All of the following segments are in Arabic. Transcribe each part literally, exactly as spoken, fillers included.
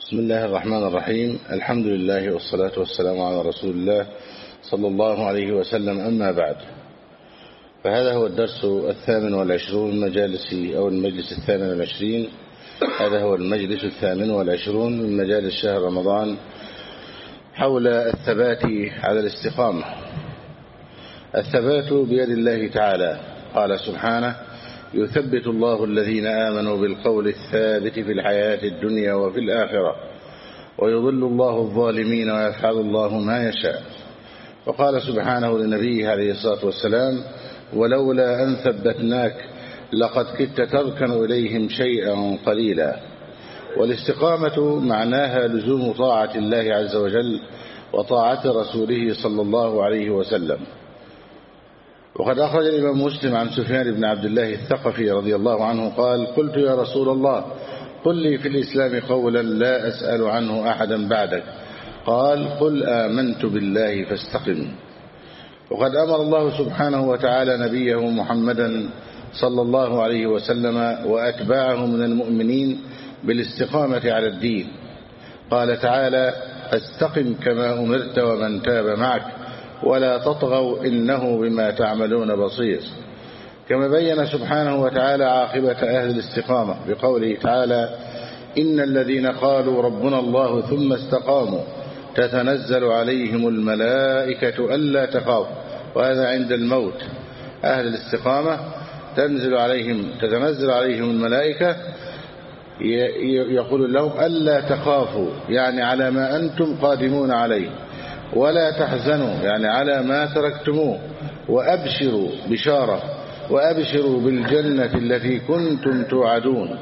بسم الله الرحمن الرحيم. الحمد لله والصلاة والسلام على رسول الله صلى الله عليه وسلم. أما بعد، فهذا هو الدرس الثامن والعشرون من مجالس أو المجلس الثامن والعشرين هذا هو المجلس الثامن والعشرون من مجالس شهر رمضان حول الثبات على الاستقامة. الثبات بيد الله تعالى، قال سبحانه: يثبت الله الذين آمنوا بالقول الثابت في الحياة الدنيا وفي الآخرة ويضل الله الظالمين ويفعل الله ما يشاء. وقال سبحانه لنبيه عليه الصلاة والسلام: ولولا أن ثبتناك لقد كدت تركن إليهم شيئا قليلا. والاستقامة معناها لزوم طاعة الله عز وجل وطاعة رسوله صلى الله عليه وسلم. وقد أخرج الإمام مسلم عن سفيان بن عبد الله الثقفي رضي الله عنه قال: قلت يا رسول الله قل لي في الإسلام قولا لا أسأل عنه أحدا بعدك. قال: قل آمنت بالله فاستقم. وقد أمر الله سبحانه وتعالى نبيه محمدا صلى الله عليه وسلم وأتباعه من المؤمنين بالاستقامة على الدين. قال تعالى: فاستقم كما أمرت ومن تاب معك ولا تطغوا إنه بما تعملون بصير. كما بين سبحانه وتعالى عاقبة أهل الاستقامة بقوله تعالى: إن الذين قالوا ربنا الله ثم استقاموا تتنزل عليهم الملائكة ألا تخافوا. وهذا عند الموت. أهل الاستقامة تنزل عليهم تتنزل عليهم الملائكة يقول لهم ألا تخافوا، يعني على ما أنتم قادمون عليه، ولا تحزنوا، يعني على ما تركتموه، وأبشروا بشارة وأبشروا بالجنة التي كنتم توعدون.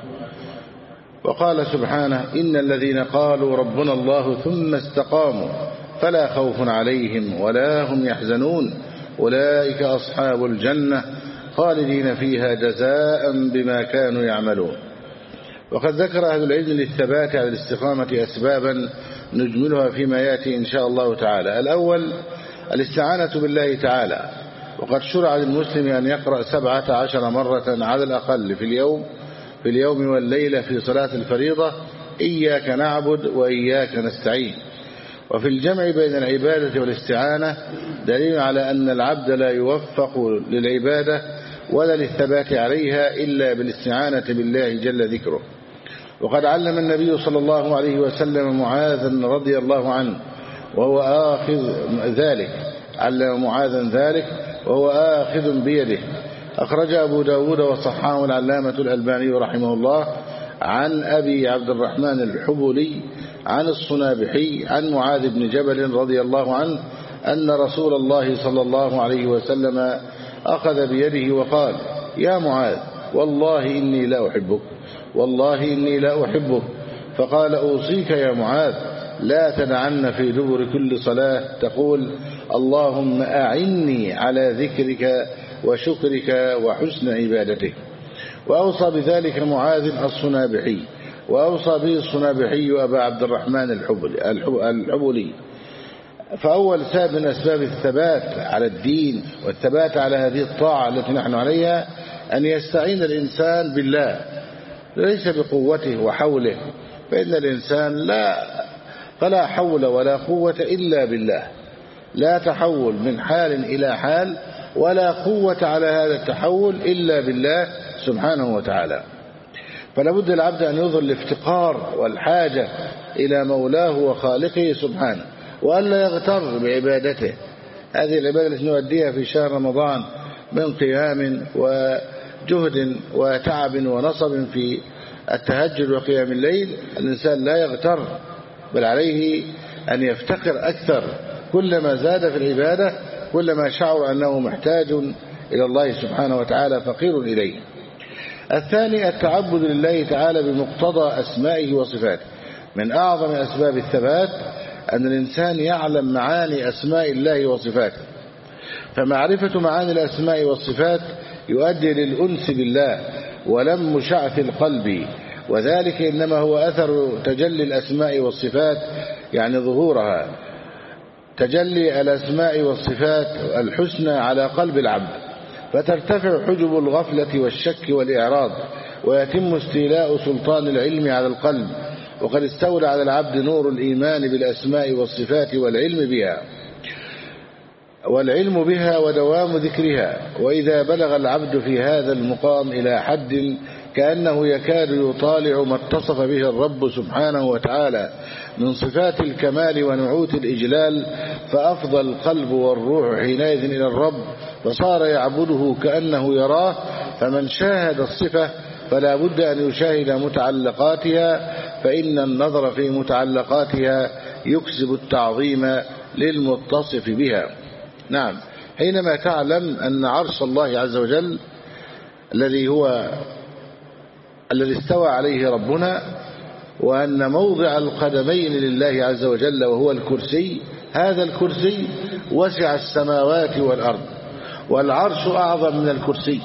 وقال سبحانه: إن الذين قالوا ربنا الله ثم استقاموا فلا خوف عليهم ولا هم يحزنون أولئك أصحاب الجنة خالدين فيها جزاء بما كانوا يعملون. وقد ذكر أهل العلم للثبات على الاستقامة أسبابا نجملها فيما يأتي إن شاء الله تعالى. الأول الاستعانة بالله تعالى. وقد شرع للمسلم أن يقرأ سبعة عشر مرة على الأقل في اليوم في اليوم والليلة في صلاة الفريضة: إياك نعبد وإياك نستعين. وفي الجمع بين العبادة والاستعانة دليل على أن العبد لا يوفق للعبادة ولا للثبات عليها إلا بالاستعانة بالله جل ذكره. وقد علم النبي صلى الله عليه وسلم معاذا رضي الله عنه وهو آخذ ذلك علم معاذا ذلك وهو آخذ بيده. أخرج أبو داود وصححه العلامة الألباني رحمه الله عن أبي عبد الرحمن الحبلي عن الصنابحي عن معاذ بن جبل رضي الله عنه أن رسول الله صلى الله عليه وسلم أخذ بيده وقال: يا معاذ، والله إني لا أحبك والله إني لا أحبك. فقال: أوصيك يا معاذ لا تدعن في دبر كل صلاة تقول: اللهم أعني على ذكرك وشكرك وحسن عبادتك. وأوصى بذلك معاذ الصنابحي، وأوصى به الصنابحي أبا عبد الرحمن الحبلي. فأول سبب من أسباب الثبات على الدين والثبات على هذه الطاعة التي نحن عليها أن يستعين الإنسان بالله، ليس بقوته وحوله، فإن الإنسان لا فلا حول ولا قوة إلا بالله. لا تحول من حال إلى حال ولا قوة على هذا التحول إلا بالله سبحانه وتعالى. فلا بد العبد أن يظهر الافتقار والحاجة إلى مولاه وخالقه سبحانه، وألا يغتر بعبادته. هذه العبادة التي نؤديها في شهر رمضان من قيام وجهد وتعب ونصب في التهجد وقيام الليل، الإنسان لا يغتر، بل عليه أن يفتقر أكثر. كلما زاد في العبادة كلما شعر أنه محتاج إلى الله سبحانه وتعالى، فقير إليه. الثاني التعبد لله تعالى بمقتضى أسمائه وصفاته. من أعظم أسباب الثبات أن الإنسان يعلم معاني أسماء الله وصفاته، فمعرفة معاني الأسماء والصفات يؤدي للأنس بالله ولم شعث القلب، وذلك إنما هو أثر تجلي الأسماء والصفات، يعني ظهورها، تجلي الأسماء والصفات الحسنى على قلب العبد، فترتفع حجب الغفلة والشك والإعراض، ويتم استيلاء سلطان العلم على القلب، وقد استولى على العبد نور الإيمان بالأسماء والصفات والعلم بها والعلم بها ودوام ذكرها. وإذا بلغ العبد في هذا المقام إلى حد كأنه يكاد يطالع ما اتصف به الرب سبحانه وتعالى من صفات الكمال ونعوت الإجلال، فأفضى القلب والروح حينئذ إلى الرب، فصار يعبده كأنه يراه. فمن شاهد الصفة فلا بد أن يشاهد متعلقاتها، فإن النظر في متعلقاتها يكسب التعظيم للمتصف بها. نعم، حينما تعلم أن عرش الله عز وجل الذي هو الذي استوى عليه ربنا، وأن موضع القدمين لله عز وجل وهو الكرسي، هذا الكرسي وسع السماوات والأرض، والعرش أعظم من الكرسي،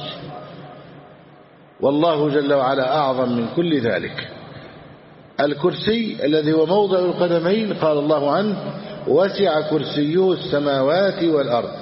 والله جل وعلا أعظم من كل ذلك. الكرسي الذي هو موضع القدمين قال الله عنه وسع كرسيه السماوات والأرض،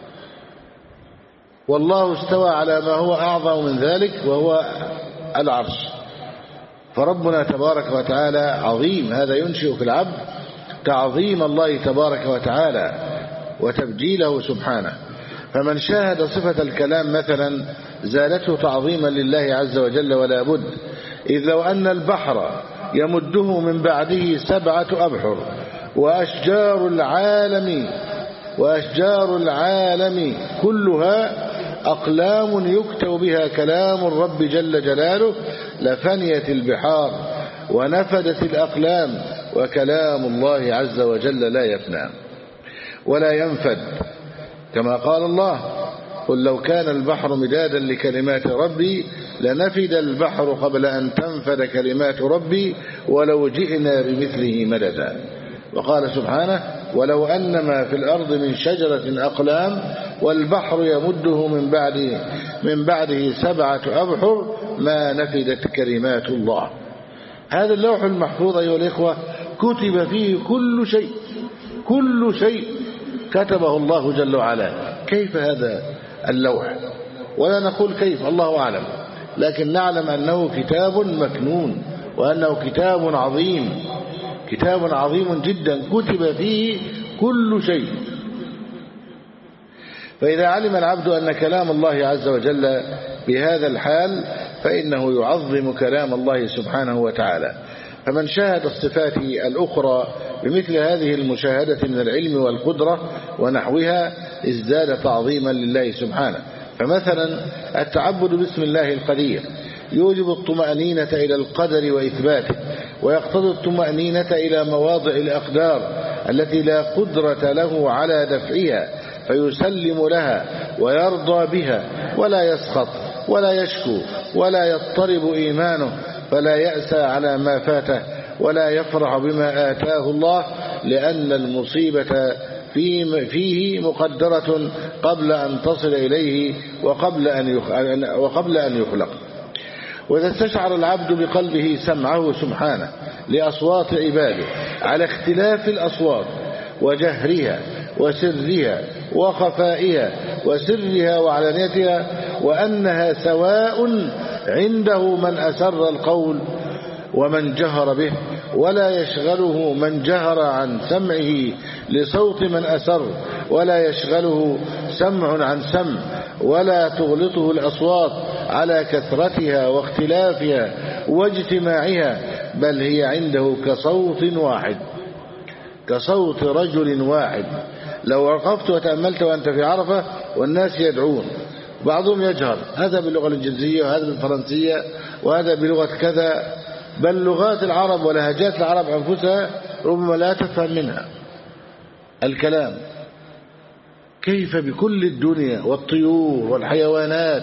والله استوى على ما هو أعظم من ذلك وهو العرش. فربنا تبارك وتعالى عظيم، هذا ينشئ في العبد تعظيم الله تبارك وتعالى وتبجيله سبحانه. فمن شاهد صفة الكلام مثلا زالته تعظيما لله عز وجل ولا بد، إذ لو أن البحر يمده من بعده سبعة أبحر وأشجار العالم وأشجار العالم كلها أقلام يكتب بها كلام الرب جل جلاله لفنيت البحار ونفدت الأقلام، وكلام الله عز وجل لا يفنى ولا ينفد، كما قال الله قل لو كان البحر مدادا لكلمات ربي لنفد البحر قبل أن تنفد كلمات ربي ولو جئنا بمثله مددا. وقال سبحانه ولو أن ما في الأرض من شجرة أقلام والبحر يمده من بعده, من بعده سبعة أبحر ما نفدت كلمات الله. هذا اللوح المحفوظ أيها الإخوة كتب فيه كل شيء، كل شيء كتبه الله جل وعلا. كيف هذا اللوح؟ ولا نقول كيف، الله أعلم، لكن نعلم أنه كتاب مكنون وأنه كتاب عظيم، كتاب عظيم جدا كتب فيه كل شيء. فإذا علم العبد أن كلام الله عز وجل بهذا الحال فإنه يعظم كلام الله سبحانه وتعالى. فمن شاهد الصفات الأخرى بمثل هذه المشاهدة من العلم والقدرة ونحوها ازداد تعظيما لله سبحانه. فمثلا التعبد باسم الله القدير يوجب الطمأنينة إلى القدر وإثباته، ويقتضي الطمأنينة إلى مواضع الأقدار التي لا قدرة له على دفعها، فيسلم لها ويرضى بها ولا يسخط ولا يشكو ولا يضطرب إيمانه، فلا يأسى على ما فاته ولا يفرح بما آتاه الله، لأن المصيبة فيه مقدرة قبل أن تصل إليه وقبل أن وقبل أن يخلق. وإذا استشعر العبد بقلبه سمعه سبحانه لأصوات عباده على اختلاف الأصوات وجهرها وسرها وخفائها وسرها وعلانيتها، وأنها سواء عنده من أسر القول ومن جهر به، ولا يشغله من جهر عن سمعه لصوت من أسر، ولا يشغله سمع عن سمع، ولا تغلطه الأصوات على كثرتها واختلافها واجتماعها، بل هي عنده كصوت واحد، كصوت رجل واحد. لو وقفت وتأملت وأنت في عرفة والناس يدعون، بعضهم يجهر، هذا باللغة الإنجليزية وهذا بالفرنسية وهذا بلغة كذا، بل لغات العرب ولهجات العرب أنفسها ربما لا تفهم منها الكلام. كيف بكل الدنيا والطيور والحيوانات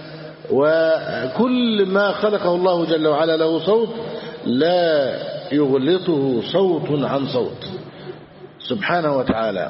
وكل ما خلقه الله جل وعلا له صوت لا يغلطه صوت عن صوت سبحانه وتعالى.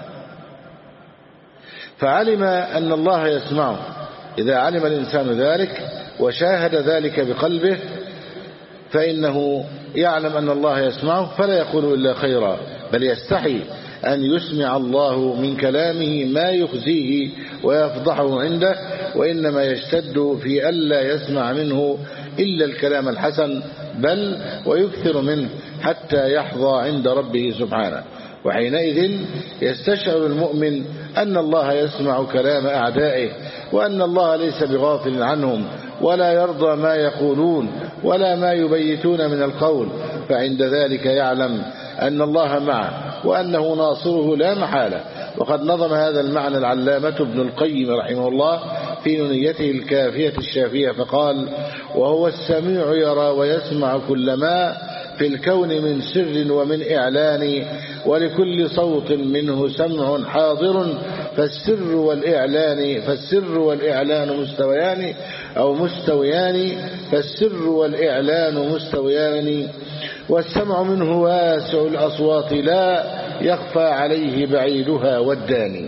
فعلم أن الله يسمعه. إذا علم الإنسان ذلك وشاهد ذلك بقلبه فإنه يعلم أن الله يسمعه فلا يقول إلا خيرا، بل يستحي أن يسمع الله من كلامه ما يخزيه ويفضحه عنده، وإنما يشتد في ألا يسمع منه إلا الكلام الحسن، بل ويكثر منه حتى يحظى عند ربه سبحانه. وحينئذ يستشعر المؤمن أن الله يسمع كلام أعدائه، وأن الله ليس بغافل عنهم، ولا يرضى ما يقولون ولا ما يبيتون من القول، فعند ذلك يعلم أن الله معه وأنه ناصره لا محالة. وقد نظم هذا المعنى العلامة ابن القيم رحمه الله في نونيته الكافية الشافية فقال: وهو السميع يرى ويسمع كل ما في الكون من سر ومن إعلان، ولكل صوت منه سمع حاضر، فالسر والإعلان فالسر والإعلان مستويان أو مستويان فالسر والإعلان مستويان، والسمع منه واسع الأصوات لا يخفى عليه بعيدها والداني.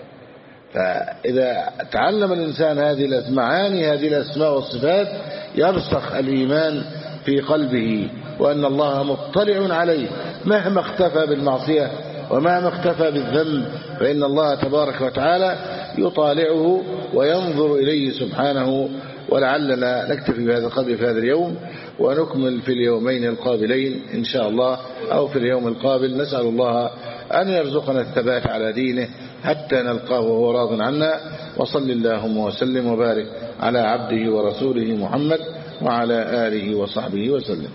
فإذا تعلم الإنسان هذه المعاني هذه الأسماء والصفات يرسخ الإيمان في قلبه، وأن الله مطلع عليه مهما اختفى بالمعصية ومهما اختفى بالذنب، فإن الله تبارك وتعالى يطالعه وينظر إليه سبحانه. ولعلنا نكتفي بهذا القدر في هذا اليوم، ونكمل في اليومين القابلين إن شاء الله، أو في اليوم القابل. نسأل الله أن يرزقنا الثبات على دينه حتى نلقاه وهو راض عنا. وصل اللهم وسلم وبارك على عبده ورسوله محمد وعلى آله وصحبه وسلم.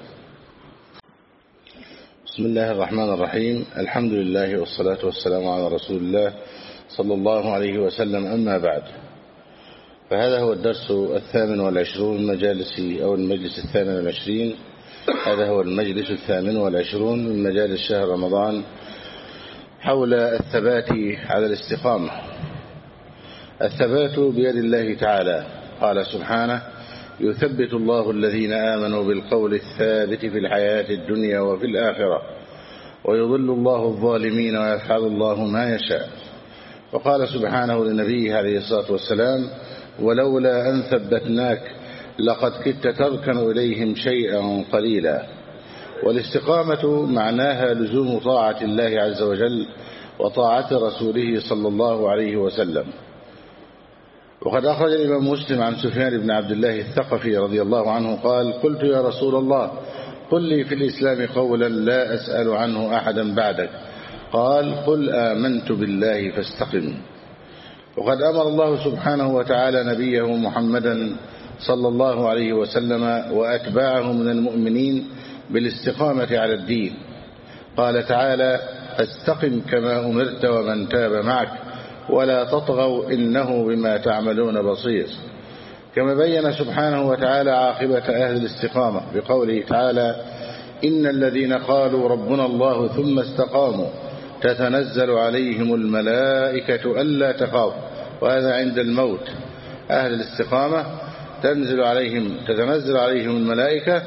بسم الله الرحمن الرحيم. الحمد لله والصلاة والسلام على رسول الله صلى الله عليه وسلم. أما بعد، فهذا هو الدرس الثامن والعشرون من مجالس أو المجلس الثامن والعشرين هذا هو المجلس الثامن والعشرون من مجالس شهر رمضان حول الثبات على الاستقامة. الثبات بيد الله تعالى، قال سبحانه: يثبت الله الذين آمنوا بالقول الثابت في الحياة الدنيا وفي الآخرة ويضل الله الظالمين ويفعل الله ما يشاء. وقال سبحانه لنبيه عليه الصلاة والسلام: ولولا أن ثبتناك لقد كدت تركن إليهم شيئا قليلا. والاستقامة معناها لزوم طاعة الله عز وجل وطاعة رسوله صلى الله عليه وسلم. وقد أخرج الإمام مسلم عن سفيان بن عبد الله الثقفي رضي الله عنه قال: قلت يا رسول الله قل لي في الإسلام قولا لا أسأل عنه أحدا بعدك. قال: قل آمنت بالله فاستقم. وقد أمر الله سبحانه وتعالى نبيه محمدا صلى الله عليه وسلم وأتباعه من المؤمنين بالاستقامة على الدين. قال تعالى: فاستقم كما أمرت ومن تاب معك ولا تطغوا إنه بما تعملون بصير. كما بين سبحانه وتعالى عاقبة أهل الاستقامة بقوله تعالى: إن الذين قالوا ربنا الله ثم استقاموا تتنزل عليهم الملائكة ألا تخافوا. وهذا عند الموت. أهل الاستقامة تنزل عليهم تتنزل عليهم الملائكة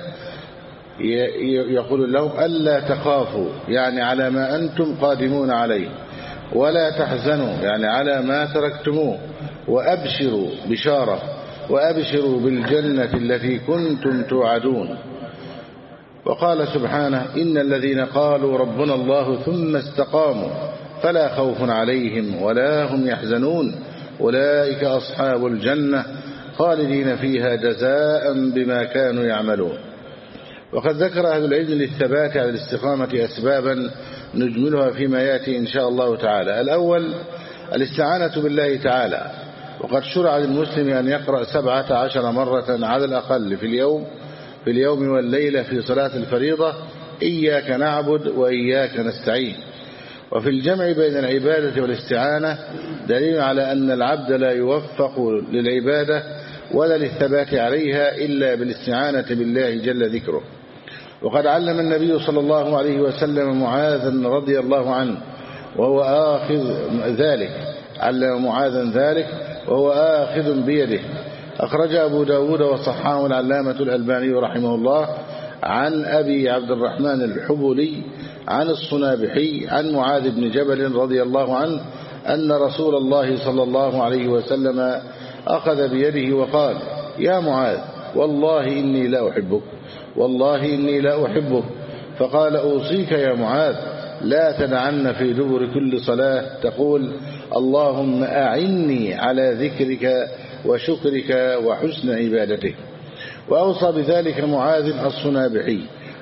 يقول لهم ألا تخافوا، يعني على ما أنتم قادمون عليه، ولا تحزنوا، يعني على ما تركتموه، وأبشروا بشارة وأبشروا بالجنة التي كنتم توعدون. وقال سبحانه: إن الذين قالوا ربنا الله ثم استقاموا فلا خوف عليهم ولا هم يحزنون أولئك أصحاب الجنة خالدين فيها جزاء بما كانوا يعملون. وقد ذكر أهل العلم للثبات على الاستقامة أسبابا نجملها فيما يأتي إن شاء الله تعالى. الأول الاستعانة بالله تعالى، وقد شرع للمسلم أن يقرأ سبعة عشر مرة على الأقل في اليوم في اليوم والليلة في صلاة الفريضة: إياك نعبد وإياك نستعين. وفي الجمع بين العبادة والاستعانة دليل على أن العبد لا يوفق للعبادة ولا للثبات عليها إلا بالاستعانة بالله جل ذكره. وقد علم النبي صلى الله عليه وسلم معاذا رضي الله عنه وهو آخذ ذلك علم معاذا ذلك وهو آخذ بيده. أخرج أبو داود وصححه العلامة الألباني رحمه الله عن أبي عبد الرحمن الحبلي عن الصنابحي عن معاذ بن جبل رضي الله عنه أن رسول الله صلى الله عليه وسلم أخذ بيده وقال: يا معاذ، والله إني لا أحبك والله إني لا أحبك. فقال: أوصيك يا معاذ لا تدعن في دبر كل صلاة تقول: اللهم أعني على ذكرك وشكرك وحسن عبادتك. وأوصى بذلك معاذ الصنابحي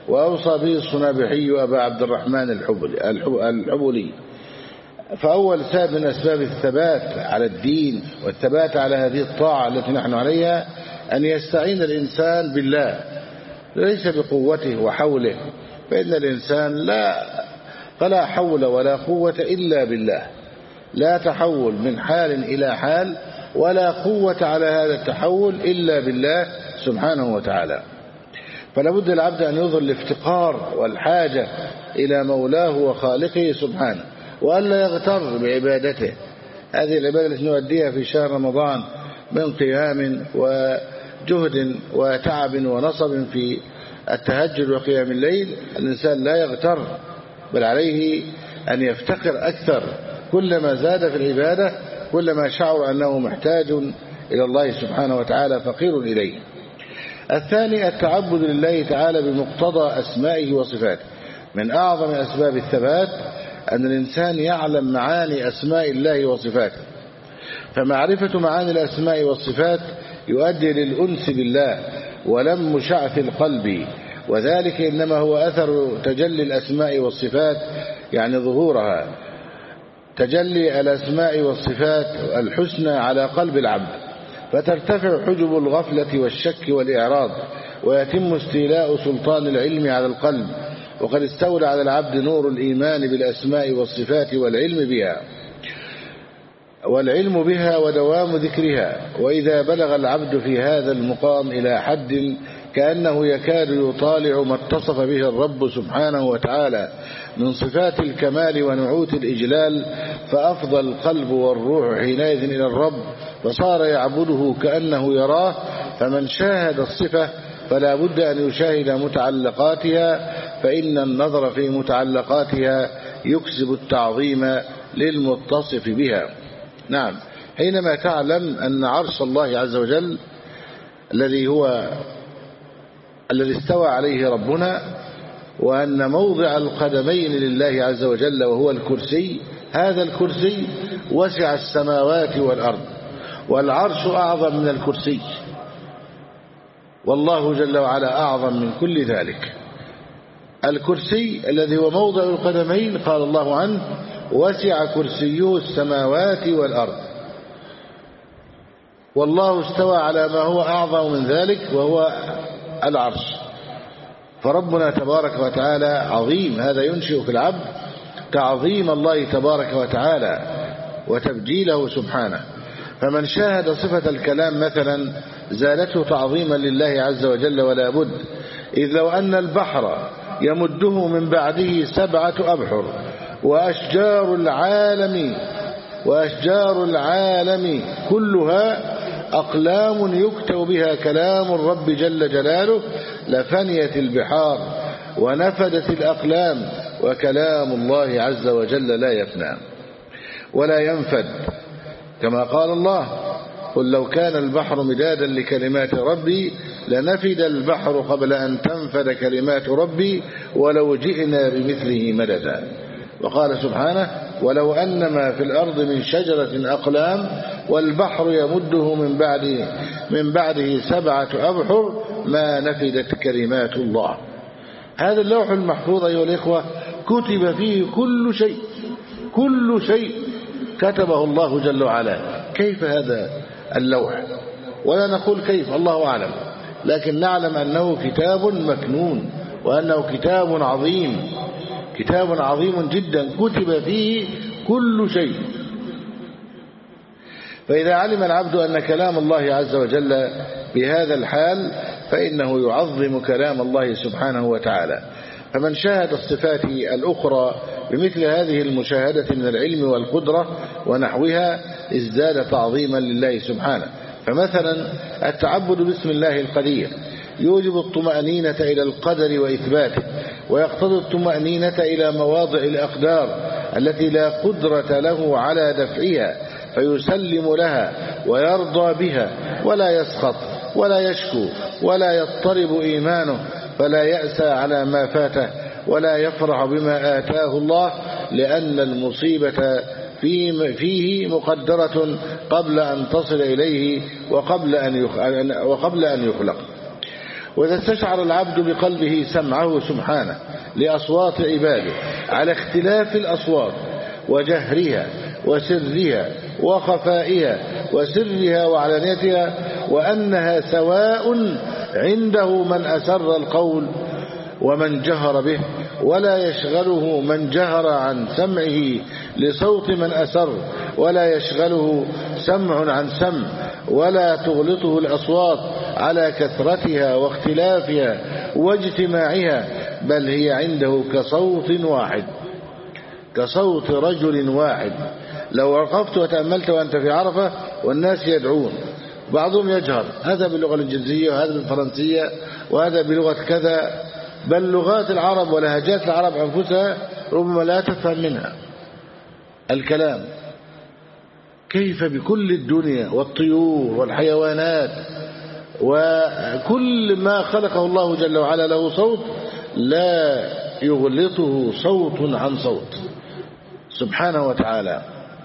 وأوصى به الصنابحي أبا عبد الرحمن الحبلي. فأول سبب من أسباب الثبات على الدين والثبات على هذه الطاعة التي نحن عليها أن يستعين الإنسان بالله ليس بقوته وحوله، فإن الإنسان لا فلا حول ولا قوة إلا بالله، لا تحول من حال إلى حال ولا قوة على هذا التحول إلا بالله سبحانه وتعالى. فلا بد العبد أن يظهر الافتقار والحاجة إلى مولاه وخالقه سبحانه، وألا يغتر بعبادته. هذه العبادة التي نؤديها في شهر رمضان من قيام وجهد وتعب ونصب في التهجد وقيام الليل، الإنسان لا يغتر، بل عليه أن يفتقر أكثر. كلما زاد في العبادة كلما شعر أنه محتاج إلى الله سبحانه وتعالى، فقير إليه. الثاني التعبد لله تعالى بمقتضى أسمائه وصفاته. من أعظم أسباب الثبات أن الإنسان يعلم معاني أسماء الله وصفاته، فمعرفة معاني الأسماء والصفات يؤدي للأنس بالله ولم شعث القلب، وذلك إنما هو أثر تجلي الأسماء والصفات، يعني ظهورها، تجلي الأسماء والصفات الحسنى على قلب العبد، فترتفع حجب الغفلة والشك والإعراض، ويتم استيلاء سلطان العلم على القلب، وقد استولى على العبد نور الإيمان بالأسماء والصفات والعلم بها والعلم بها ودوام ذكرها. وإذا بلغ العبد في هذا المقام إلى حد كأنه يكاد يطالع ما اتصف به الرب سبحانه وتعالى من صفات الكمال ونعوت الإجلال، فأفضى القلب والروح حينئذ إلى الرب، فصار يعبده كأنه يراه. فمن شاهد الصفة فلا بد أن يشاهد متعلقاتها، فإن النظر في متعلقاتها يكسب التعظيم للمتصف بها. نعم، حينما تعلم أن عرش الله عز وجل الذي هو الذي استوى عليه ربنا، وأن موضع القدمين لله عز وجل وهو الكرسي، هذا الكرسي وسع السماوات والأرض، والعرش أعظم من الكرسي، والله جل وعلا أعظم من كل ذلك. الكرسي الذي هو موضع القدمين قال الله عنه وسع كرسيه السماوات والأرض، والله استوى على ما هو أعظم من ذلك وهو العرش. فربنا تبارك وتعالى عظيم، هذا ينشئ في العبد تعظيم الله تبارك وتعالى وتبجيله سبحانه. فمن شاهد صفة الكلام مثلا زالته تعظيما لله عز وجل ولا بد، إذ لو أن البحر يمده من بعده سبعة أبحر وأشجار العالم وأشجار العالم كلها أقلام يكتب بها كلام الرب جل جلاله لفنيت البحار ونفدت الأقلام، وكلام الله عز وجل لا يفنى ولا ينفد، كما قال الله قل لو كان البحر مدادا لكلمات ربي لنفد البحر قبل أن تنفد كلمات ربي ولو جئنا بمثله مددا. وقال سبحانه ولو أن ما في الأرض من شجرة أقلام والبحر يمده من بعده, من بعده سبعة أبحر ما نفدت كلمات الله. هذا اللوح المحفوظ أيها الإخوة كتب فيه كل شيء، كل شيء كتبه الله جل وعلا. كيف هذا اللوح؟ ولا نقول كيف، الله أعلم، لكن نعلم أنه كتاب مكنون وأنه كتاب عظيم، كتاب عظيم جدا كتب فيه كل شيء. فإذا علم العبد أن كلام الله عز وجل بهذا الحال فإنه يعظم كلام الله سبحانه وتعالى. فمن شاهد الصفات الأخرى بمثل هذه المشاهدة من العلم والقدرة ونحوها ازداد تعظيما لله سبحانه. فمثلا التعبد باسم الله القدير يوجب الطمأنينة إلى القدر وإثباته، ويقتضي الطمأنينة إلى مواضع الأقدار التي لا قدرة له على دفعها، فيسلم لها ويرضى بها ولا يسخط ولا يشكو ولا يضطرب إيمانه، فلا يأسى على ما فاته ولا يفرح بما آتاه الله، لأن المصيبة فيه مقدرة قبل أن تصل إليه وقبل أن وقبل أن يخلق. وإذا استشعر العبد بقلبه سمعه سبحانه لأصوات عباده على اختلاف الأصوات وجهرها وسرها وخفائها وسرها وعلانيتها، وأنها سواء عنده من أسر القول ومن جهر به، ولا يشغله من جهر عن سمعه لصوت من أسر، ولا يشغله سمع عن سمع، ولا تغلطه الأصوات على كثرتها واختلافها واجتماعها، بل هي عنده كصوت واحد، كصوت رجل واحد. لو وقفت وتأملت وأنت في عرفة والناس يدعون، بعضهم يجهر، هذا باللغة الإنجليزية وهذا بالفرنسية وهذا بلغة كذا، بل لغات العرب ولهجات العرب أنفسها ربما لا تفهم منها الكلام. كيف بكل الدنيا والطيور والحيوانات وكل ما خلقه الله جل وعلا له صوت لا يغلطه صوت عن صوت سبحانه وتعالى.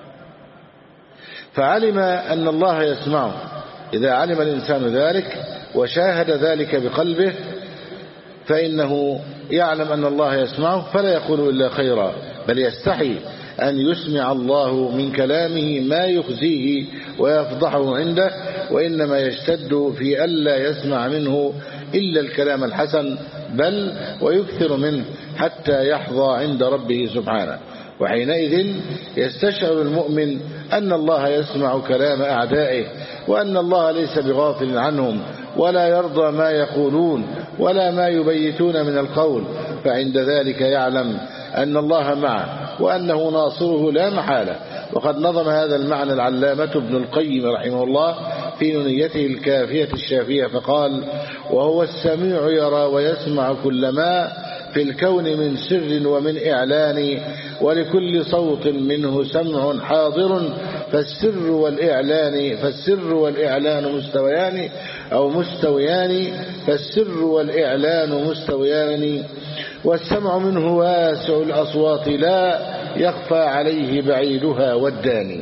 فعلم أن الله يسمعه. إذا علم الإنسان ذلك وشاهد ذلك بقلبه فإنه يعلم أن الله يسمعه، فلا يقول إلا خيرا، بل يستحي أن يسمع الله من كلامه ما يخزيه ويفضحه عنده، وإنما يشتد في ألا يسمع منه إلا الكلام الحسن، بل ويكثر منه حتى يحظى عند ربه سبحانه. وحينئذ يستشعر المؤمن أن الله يسمع كلام أعدائه، وأن الله ليس بغافل عنهم، ولا يرضى ما يقولون ولا ما يبيتون من القول، فعند ذلك يعلم أن الله معه وأنه ناصره لا محالة. وقد نظم هذا المعنى العلامة ابن القيم رحمه الله في نونيته الكافية الشافية فقال: وهو السميع يرى ويسمع كل ما في الكون من سر ومن إعلان، ولكل صوت منه سمع حاضر، فالسر والإعلان فالسر والإعلان مستويان أو مستويان فالسر والإعلان مستويان، والسمع منه واسع الأصوات لا يخفى عليه بعيدها والداني.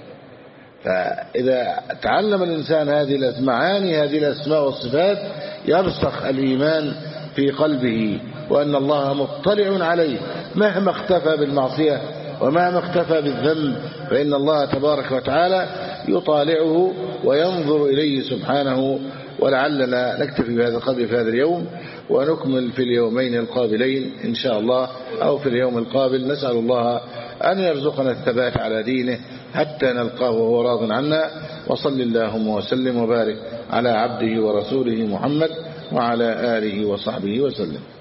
فإذا تعلم الإنسان هذه المعاني هذه الأسماء والصفات يرسخ الإيمان في قلبه، وأن الله مطلع عليه مهما اختفى بالمعصية ومهما اختفى بالذنب، فإن الله تبارك وتعالى يطالعه وينظر إليه سبحانه. ولعلنا نكتفي بهذا القدر في هذا اليوم، ونكمل في اليومين القابلين إن شاء الله، أو في اليوم القابل. نسأل الله أن يرزقنا الثبات على دينه حتى نلقاه وهو راض عنا. وصل اللهم وسلم وبارك على عبده ورسوله محمد وعلى آله وصحبه وسلم.